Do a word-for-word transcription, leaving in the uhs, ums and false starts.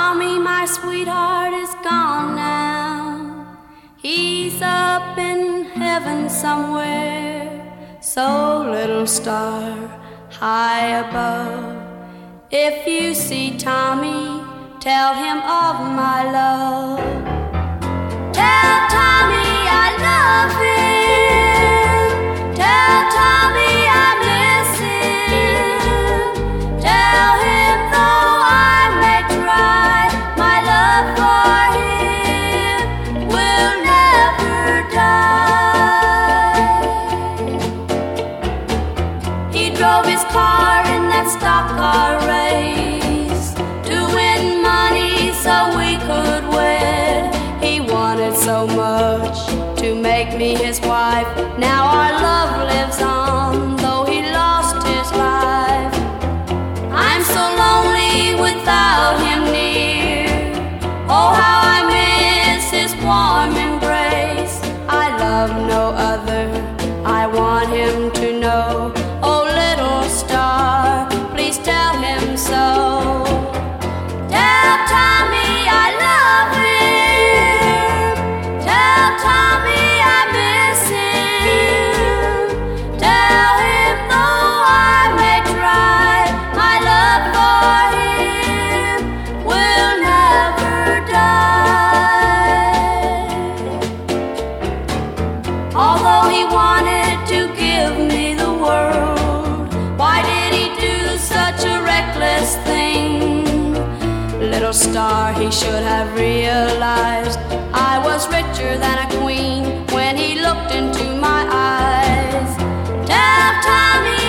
Tommy, my sweetheart, is gone now. He's up in heaven somewhere. So, little star, high above, if you see Tommy, tell him of my love. Tell Tommy I love him. Tell Tommy I miss him. Tell him though I may try, my love for him will never die. He drove his car in that stock car race to win money so we could wed. He wanted so much to make me his wife. Now our love lives on, though he lost his life. I'm so lonely without him near. Oh, how I miss his warm embrace. I love no other, I want him to know. Oh, little star, please tell him so. Tell Tommy I love him. Tell Tommy I miss him. Tell him though I may try, my love for him will never die. Although he wanted to give me the world, why did he do such a reckless thing? Little star, he should have realized I was richer than a queen when he looked into my eyes. Tell Tommy